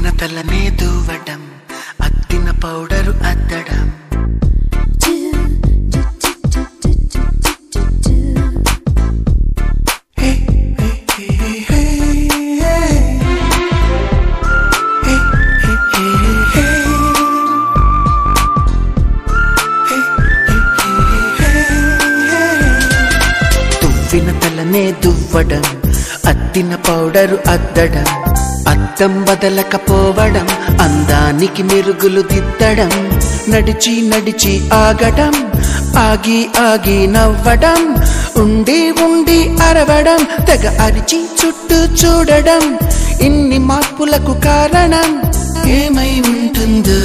తలనే దూవడం, అద్దిన powder అద్దడం, తువ్విన తలనే దువ్వడం, అద్దిన powder అద్దడం, అద్దం బదలకపోవడం, అందానికి మెరుగులు దిద్దడం, నడిచి నడిచి ఆగడం, ఆగి ఆగి నవ్వడం, ఉండి ఉండి అరవడం, తెగ అరిచి చుట్టూ చూడడం, ఇన్ని మార్పులకు కారణం ఏమై ఉంటుందో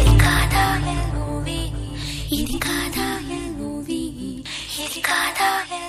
ఇది కాదా మూవీ, ఇది కాదా